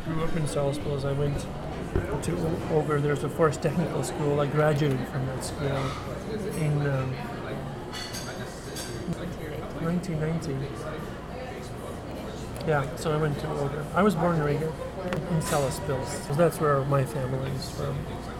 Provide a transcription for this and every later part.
grew up in Salisbury. I went over. There's a Forest Technical School. I graduated from that school in 1990. Yeah, so I went to Olga. I was born in Riga, in Salisbury. So that's where my family is from.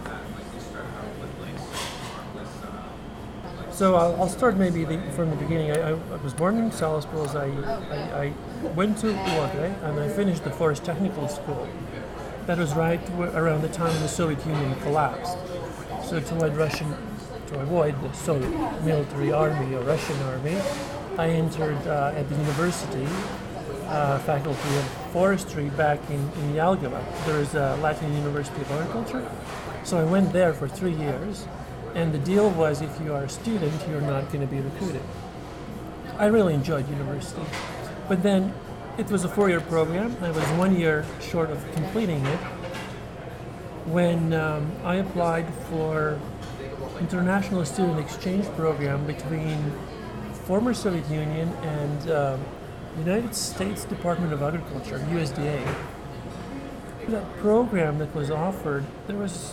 So I'll start maybe from the beginning. I was born in Salisbury. I went to Olga and I finished the Forest Technical School. That was right around the time the Soviet Union collapsed. So to avoid the Soviet military army or Russian army, I entered at the university faculty of forestry back in Jelgava. There is a Latvian University of Agriculture. So I went there for 3 years, and the deal was if you are a student, you're not going to be recruited. I really enjoyed university. But then it was a 4-year program. I was 1 year short of completing it when I applied for international student exchange program between former Soviet Union and United States Department of Agriculture, USDA. That program that was offered, there was,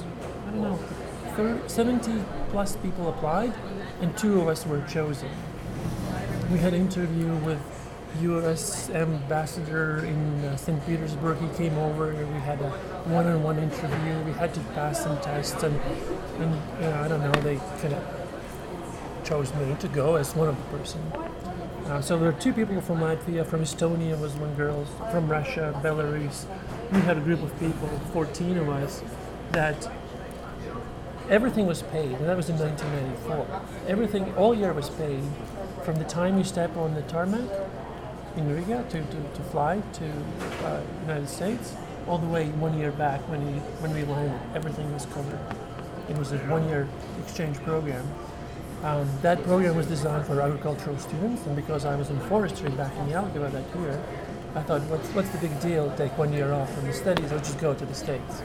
70 plus people applied, and 2 of us were chosen. We had an interview with U.S. ambassador in St. Petersburg. He came over and we had a one-on-one interview. We had to pass some tests and they kind of chose me to go as one of the person. So there were 2 people from Latvia, from Estonia was 1 girl, from Russia, Belarus. We had a group of people, 14 of us, that everything was paid, and that was in 1994. Everything, all year was paid, from the time you step on the tarmac in Riga to fly to United States, all the way 1 year back when we landed. Everything was covered. It was a 1-year exchange program. That program was designed for agricultural students, and because I was in forestry back in Jelgava that year, I thought, what's the big deal? Take 1 year off from the studies, I'll just go to the States.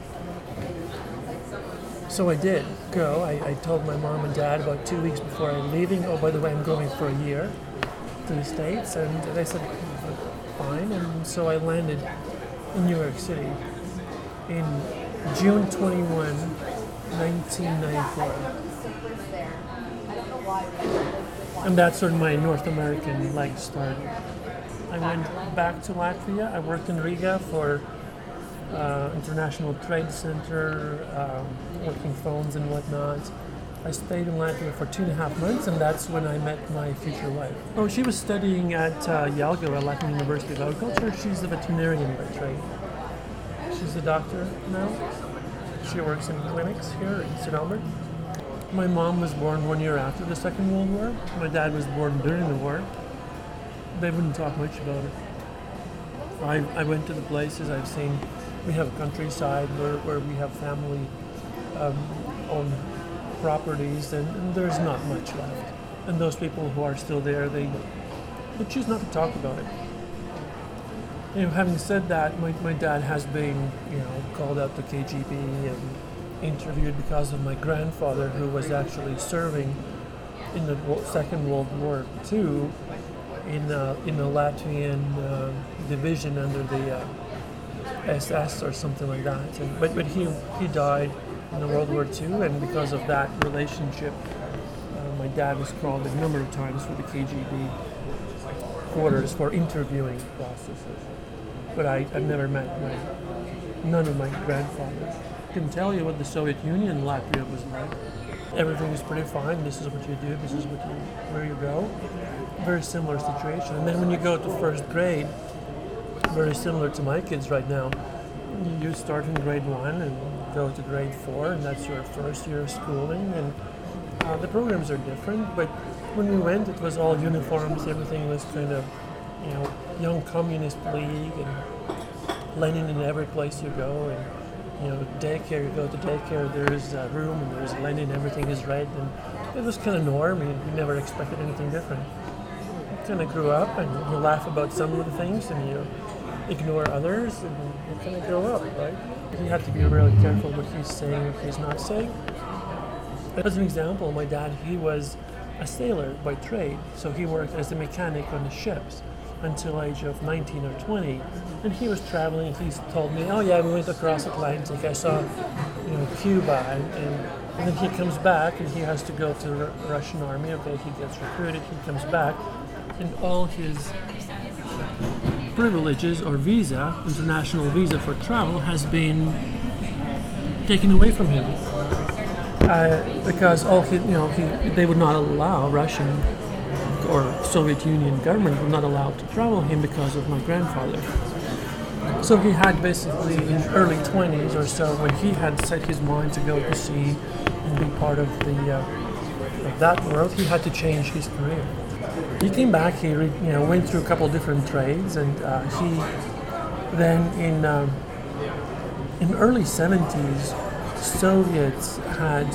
So I did go. I told my mom and dad about 2 weeks before I'm leaving, oh, by the way, I'm going for a year to the States, and they said, fine, and so I landed in New York City in June 21, 1994. And that's when my North American leg started. I went back to Latvia. I worked in Riga for International Trade Center, working phones and whatnot. I stayed in Latvia for 2.5 months, and that's when I met my future wife. Oh, she was studying at Jelgava, Latvian University of Agriculture. She's a veterinarian by trade. She's a doctor now. She works in clinics here in St. Albert. My mom was born 1 year after the Second World War. My dad was born during the war. They wouldn't talk much about it. I went to the places I've seen. We have a countryside where we have family owned properties, and there's not much left. And those people who are still there, they choose not to talk about it. Having said that, my dad has been, called out to KGB and interviewed because of my grandfather, who was actually serving in the Second World War II in the Latvian division under the SS or something like that. But he died in the World War II, and because of that relationship, my dad was called a number of times for the KGB quarters for interviewing processes. But I've never met none of my grandfathers. I can tell you what the Soviet Union in Latvia was like. Everything is pretty fine. This is what you do. This is where you go. Very similar situation. And then when you go to first grade, very similar to my kids right now. You start in grade 1 and go to grade 4, and that's your first year of schooling. And the programs are different, but when we went, it was all uniforms. Everything was kind of, Young Communist League and Lenin in every place you go. And daycare, you go to daycare, there's a room and there's Lenin, everything is red, and it was kind of norm. You never expected anything different. You kind of grew up and you laugh about some of the things and you ignore others, and you kind of grow up, right? You have to be really careful what he's saying, what he's not saying. As an example, my dad, he was a sailor by trade, so he worked as a mechanic on the ships. until age of 19 or 20. And he was traveling. He's told me, oh yeah, we went across Atlantic. I saw, Cuba, and then he comes back and he has to go to the Russian army. Okay, he gets recruited. He comes back, and all his privileges or visa, international visa for travel, has been taken away from him because they would not allow Russian or Soviet Union government would not allow to travel him because of my grandfather. So he had basically in early 20s or so, when he had set his mind to go to sea and be part of that world, he had to change his career. He came back. He went through a couple of different trades, and he then in early 70s, Soviets had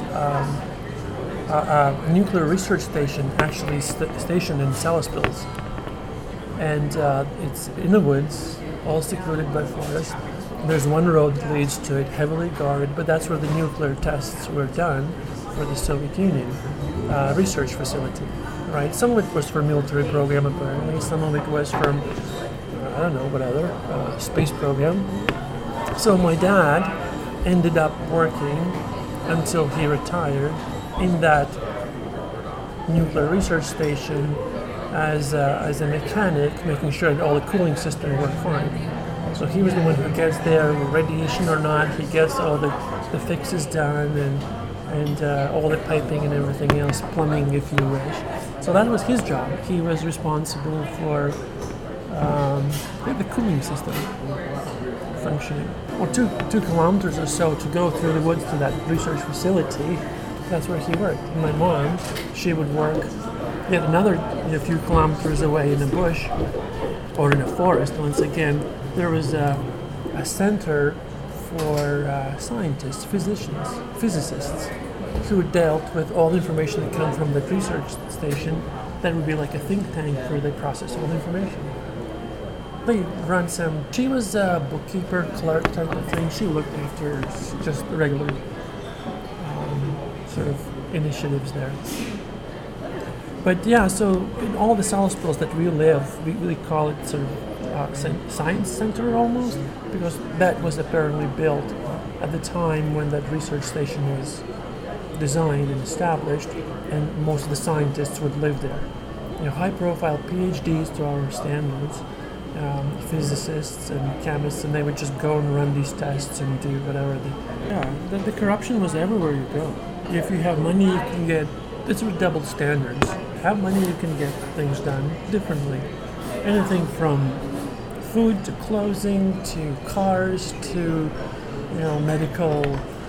a nuclear research station actually stationed in Salaspils, and it's in the woods, all secluded by forest. There's one road that leads to it, heavily guarded, but that's where the nuclear tests were done for the Soviet Union research facility. Right, some of it was for military program apparently, some of it was from, I don't know what other, space program. So my dad ended up working until he retired in that nuclear research station as a mechanic, making sure that all the cooling systems work fine. So he was the one who gets there, radiation or not, he gets all the fixes done and all the piping and everything else, plumbing if you wish. So that was his job. He was responsible for the cooling system functioning. Well, two kilometers or so to go through the woods to that research facility. That's where he worked. And my mom, she would work yet another few kilometers away in the bush or in a forest. Once again, there was a center for scientists, physicists, who dealt with all the information that comes from the research station. That would be like a think tank where they process all the information. They run some. She was a bookkeeper, clerk type of thing. She looked after just the regular sort of initiatives there. But yeah, so in all the Salaspils that we live, we call it sort of science center almost, because that was apparently built at the time when that research station was designed and established, and most of the scientists would live there. High-profile PhDs to our standards, physicists and chemists, and they would just go and run these tests and do whatever. The corruption was everywhere you go. If you have money, you can get. It's double standards. Have money, you can get things done differently. Anything from food to clothing to cars to medical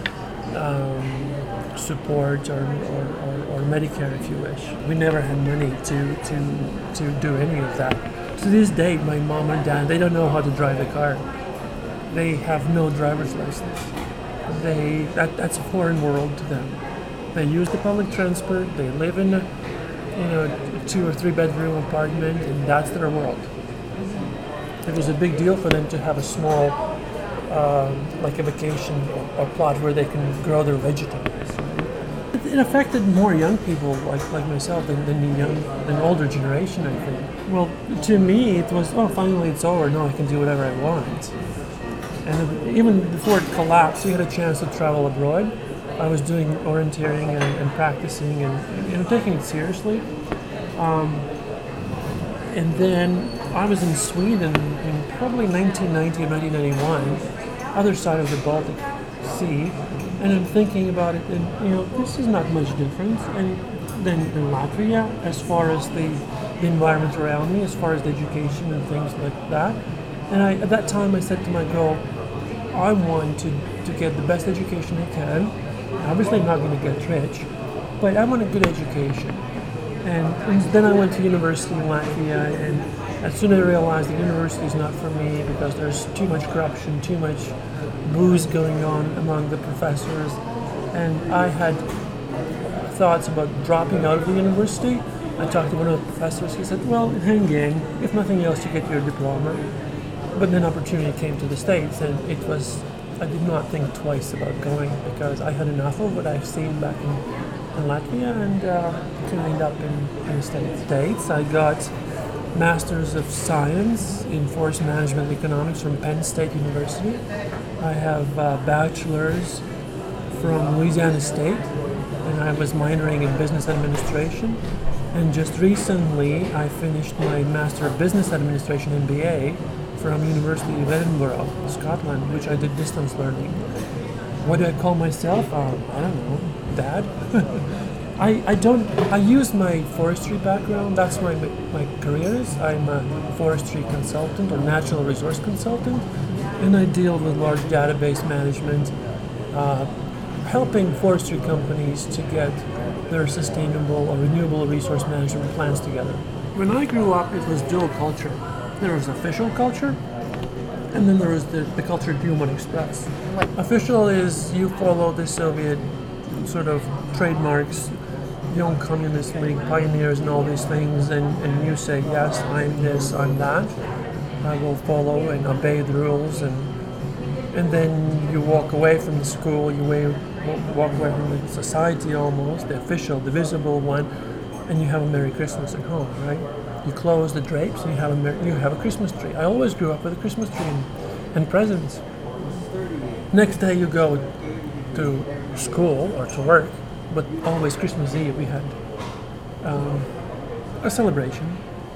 support or Medicare, if you wish. We never had money to do any of that. To this day, my mom and dad, they don't know how to drive a car. They have no driver's license. That's a foreign world to them. They use the public transport. They live in a 2 or 3 bedroom apartment, and that's their world. It was a big deal for them to have a small, like a vacation or plot where they can grow their vegetables. It affected more young people like myself than older generation, I think. Well, to me, it was, finally it's over. Now I can do whatever I want. And even before it collapsed, we had a chance to travel abroad. I was doing orienteering and practicing and taking it seriously. And then I was in Sweden in probably 1990 or 1991, other side of the Baltic Sea, and I'm thinking about it, and this is not much different than Latvia as far as the environment around me, as far as the education and things like that. And at that time I said to my girl, I want to get the best education I can. Obviously I'm not going to get rich, but I want a good education. And then I went to university in Latvia, and as soon as I realized the university is not for me because there's too much corruption, too much booze going on among the professors, and I had thoughts about dropping out of the university. I talked to one of the professors. He said, well, hang in. If nothing else, you get your diploma. But then opportunity came to the States, and I did not think twice about going because I had enough of what I've seen back in Latvia and to end up in the States. I got Masters of Science in Forest Management Economics from Penn State University. I have a bachelor's from Louisiana State, and I was minoring in business administration. And just recently, I finished my Master of Business Administration MBA from University of Edinburgh, Scotland, which I did distance learning. What do I call myself? I don't know, Dad. I use my forestry background. That's my career is. I'm a forestry consultant or natural resource consultant, and I deal with large database management, helping forestry companies to get their sustainable or renewable resource management plans together. When I grew up, it was dual culture. There was official culture, and then there was the culture you want to express. Official is you follow the Soviet sort of trademarks, Young Communist League pioneers and all these things, and you say, yes, I'm this, I'm that. I will follow and obey the rules, and then you walk away from the school, walk away from the society almost, the official, the visible one, and you have a Merry Christmas at home, right? You close the drapes and you have a Christmas tree. I always grew up with a Christmas tree and presents. Next day you go to school or to work, but always Christmas Eve we had a celebration.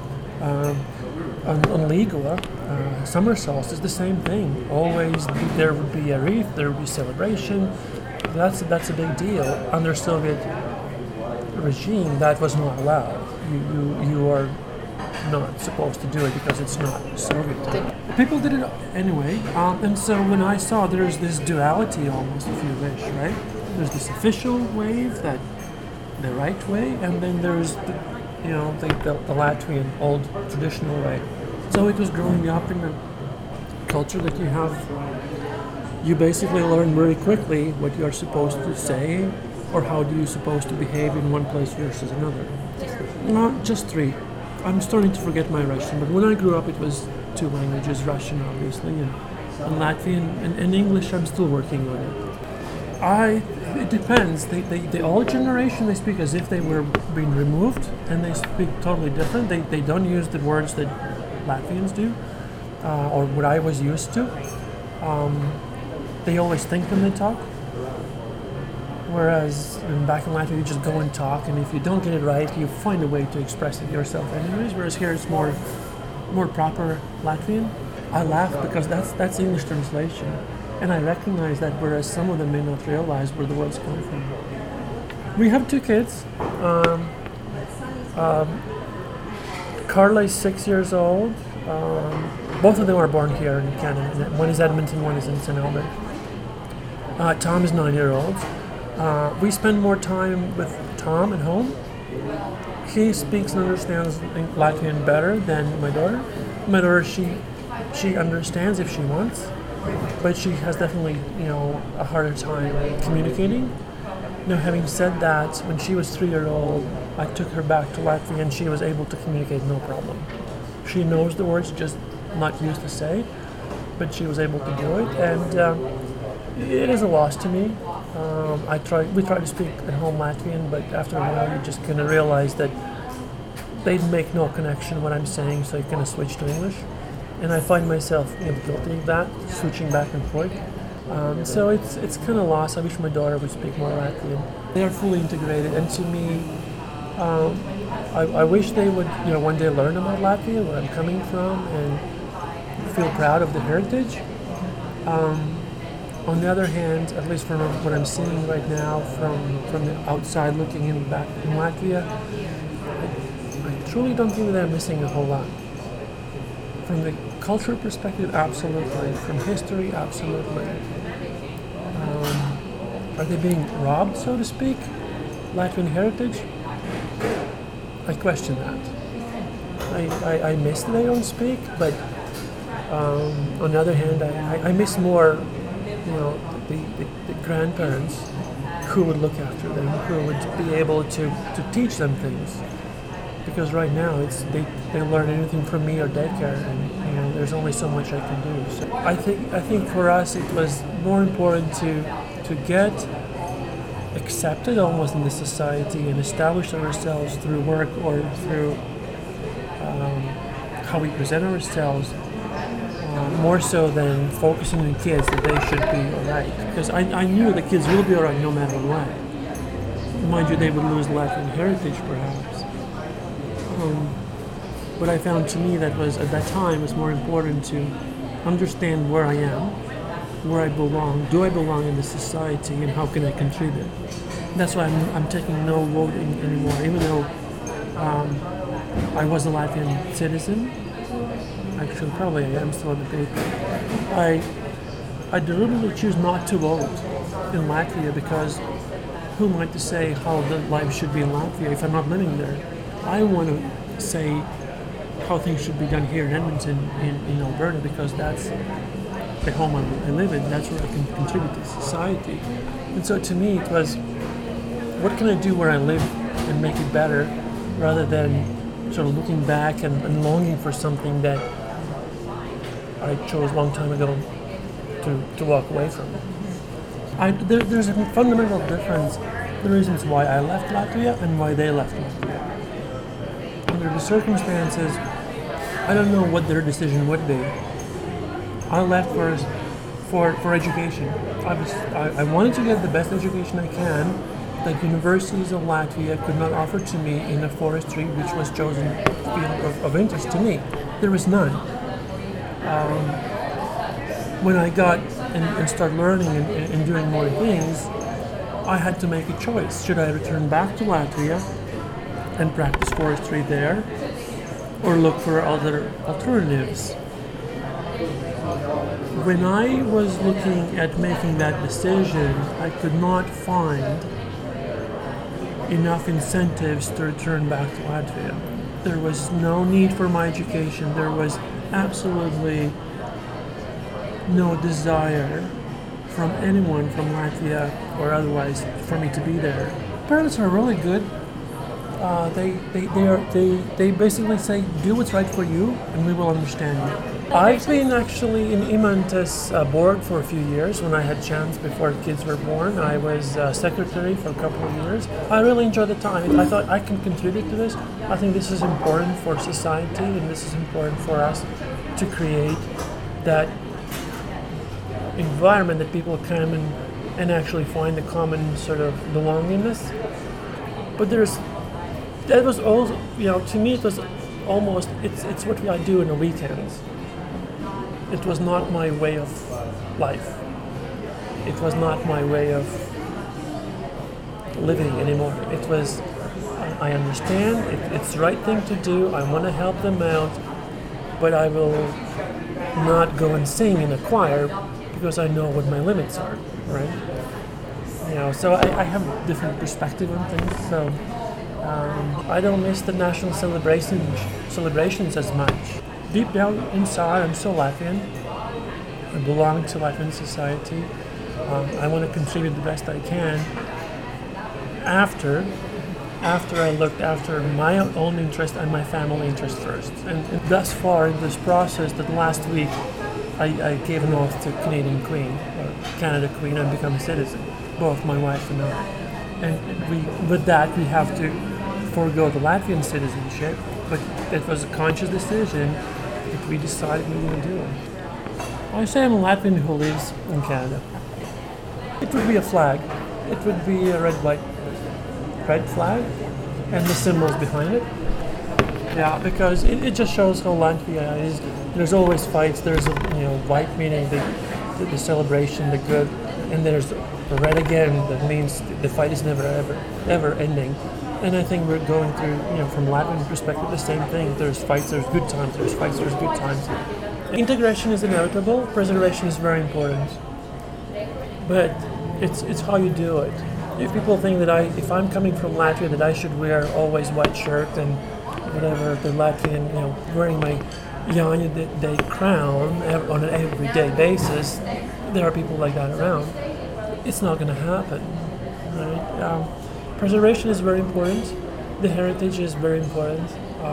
On Ligua, summer solstice, the same thing. Always there would be a wreath, there would be celebration. That's a big deal. Under Soviet regime, that was not allowed. You are not supposed to do it because it's not Soviet. People did it anyway, and so when I saw there's this duality almost, if you wish, right? There's this official wave, that the right way, and then there's the Latvian old traditional way. So it was growing up in a culture that you have. You basically learn very quickly what you're supposed to say, or how do you supposed to behave in one place versus another. Not just three. I'm starting to forget my Russian, but when I grew up, it was two languages: Russian, obviously, and Latvian, and English. I'm still working on it. It depends. The old generation, they speak as if they were being removed, and they speak totally different. They don't use the words that Latvians do, or what I was used to. They always think when they talk. Whereas back in Latvia, you just go and talk, and if you don't get it right, you find a way to express it yourself anyways. Whereas here it's more proper Latvian. I laugh because that's English translation. And I recognize that, whereas some of them may not realize where the words come from. We have two kids. Carla is 6 years old. Both of them are born here in Canada. One is Edmonton, one is in St. Albert. Tom is 9-year-old. We spend more time with Tom at home. He speaks and understands Latvian better than my daughter. My daughter, she understands if she wants, but she has definitely, a harder time communicating. Having said that, when she was 3-year-old, I took her back to Latvia and she was able to communicate no problem. She knows the words, just not used to say, but she was able to do it, and it is a loss to me. We try to speak at home Latvian, but after a while you're just going to realize that they make no connection what I'm saying, so you're going to switch to English. And I find myself guilty of that, switching back and forth. So it's kind of lost. I wish my daughter would speak more Latvian. They are fully integrated, and to me, I wish they would, one day learn about Latvia, where I'm coming from, and feel proud of the heritage. On the other hand, at least from what I'm seeing right now, from the outside looking in back in Latvia, I truly don't think that they're missing a whole lot. From the cultural perspective, absolutely. From history, absolutely. Are they being robbed, so to speak? Latvian heritage? I question that. I miss that they don't speak, but on the other hand, I miss more, the grandparents who would look after them, who would be able to teach them things. Because right now they learn anything from me or daycare, and there's only so much I can do. So I think for us it was more important to get accepted almost in the society and establish ourselves through work or through how we present ourselves, more so than focusing on kids that they should be alright. Because I knew the kids will be alright no matter what. Mind you, they would lose Latvian heritage perhaps. But I found to me that was, at that time, was more important to understand where I am, where I belong, do I belong in the society, and how can I contribute. That's why I'm taking no voting anymore, even though I was a Latvian citizen. Actually, probably I am still on the paper. I deliberately choose not to vote in Latvia because who am I to say how the life should be in Latvia if I'm not living there? I want to say how things should be done here in Edmonton, in Alberta, because that's the home I live in. That's where I can contribute to society. And so to me, it was, what can I do where I live and make it better, rather than sort of looking back and longing for something that I chose a long time ago to walk away from. There's a fundamental difference, the reasons why I left Latvia and why they left Latvia. Under the circumstances, I don't know what their decision would be. I left for education. I wanted to get the best education I can that universities of Latvia could not offer to me in a forestry which was chosen field of interest to me. There was none. When I got and started learning and doing more things, I had to make a choice. Should I return back to Latvia and practice forestry there, or look for other alternatives? When I was looking at making that decision, I could not find enough incentives to return back to Latvia. There was no need for my education. There was absolutely no desire from anyone from Latvia or otherwise for me to be there. Parents are really good. They basically say, do what's right for you and we will understand you. I've been actually in Imantas board for a few years. When I had chance before kids were born, I was secretary for a couple of years. I really enjoyed the time. I thought I can contribute to this. I think this is important for society, and this is important for us to create that environment that people come and actually find the common sort of belongingness. But that was also, to me it was almost, it's what I do in the weekends. It was not my way of life. It was not my way of living anymore. It was, I understand, it's the right thing to do, I want to help them out, but I will not go and sing in a choir because I know what my limits are, right? So I have a different perspective on things, so I don't miss the national celebrations as much. Deep down inside, I'm still Latvian. I belong to Latvian society. I want to contribute the best I can. After I looked after my own interest and my family interest first. And thus far in this process, that last week, I gave an oath to Canadian Queen, or Canada Queen, and become a citizen, both my wife and I. And with that, we have to forego the Latvian citizenship, but it was a conscious decision that we decided we were going to do. I say I'm a Latvian who lives in Canada. It would be a flag. It would be a red flag, and the symbols behind it. Yeah, because it just shows how Latvia is. There's always fights. There's white meaning the celebration, the good, and there's red again that means the fight is never ever ending. And I think we're going through, from Latvian perspective, the same thing. There's fights, there's good times. There's fights, there's good times. Integration is inevitable. Preservation is very important. But it's how you do it. If people think that if I'm coming from Latvia, that I should wear always white shirt and whatever, the Latvian, wearing my Jāņa Day crown on an everyday basis, there are people like that around. It's not going to happen, right? Preservation is very important. The heritage is very important.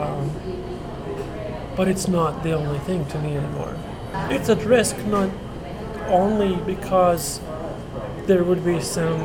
But it's not the only thing to me anymore. It's at risk not only because there would be some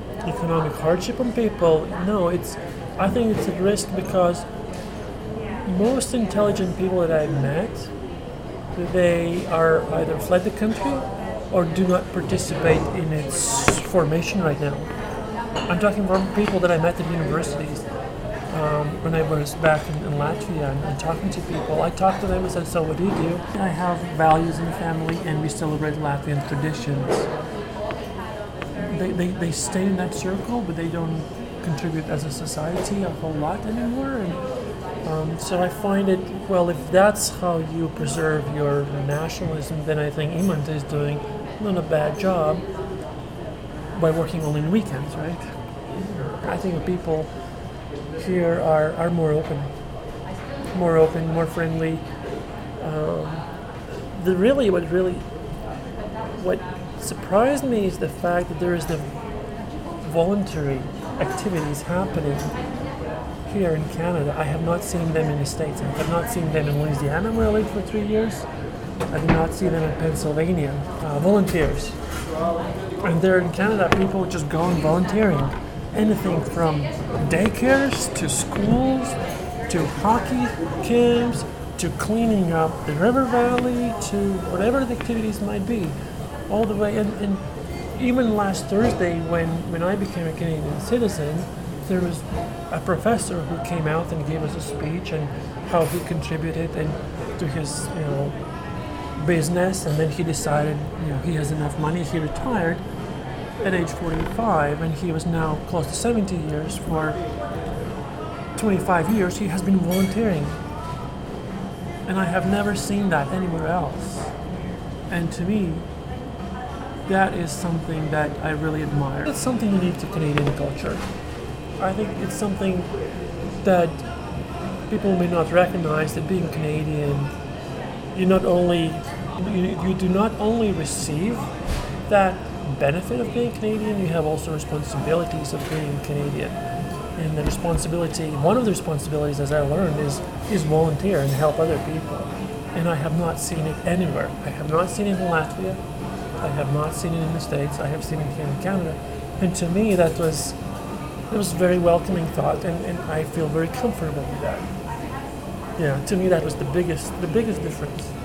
economic hardship on people. No, I think it's at risk because most intelligent people that I've met, they are either fled the country or do not participate in its formation right now. I'm talking about people that I met at universities when I was back in Latvia and talking to people. I talked to them and said, so what do you do? I have values in the family and we celebrate Latvian traditions. They stay in that circle, but they don't contribute as a society a whole lot anymore. And so I find it, well, if that's how you preserve your nationalism, then I think Imants is doing not a bad job by working only on weekends, right? I think people here are more open, more friendly. What surprised me is the fact that there is the voluntary activities happening here in Canada. I have not seen them in the States. I have not seen them in Louisiana, where I lived for 3 years. I did not see them in Pennsylvania. Volunteers. And there in Canada, people just go and volunteering. Anything from daycares to schools to hockey camps to cleaning up the river valley to whatever the activities might be. All the way. And even last Thursday, when I became a Canadian citizen, there was a professor who came out and gave us a speech and how he contributed to his business, and then he decided he has enough money. He retired at age 45, and he was now close to 70 years. For 25 years, he has been volunteering, and I have never seen that anywhere else. And to me, that is something that I really admire. It's something unique to Canadian culture. I think it's something that people may not recognize, that being Canadian, you do not only receive that benefit of being Canadian, you have also responsibilities of being Canadian. And one of the responsibilities, as I learned, is volunteer and help other people. And I have not seen it anywhere. I have not seen it in Latvia. I have not seen it in the States. I have seen it here in Canada. And to me, it was a very welcoming thought, and I feel very comfortable with that. Yeah, to me that was the biggest difference.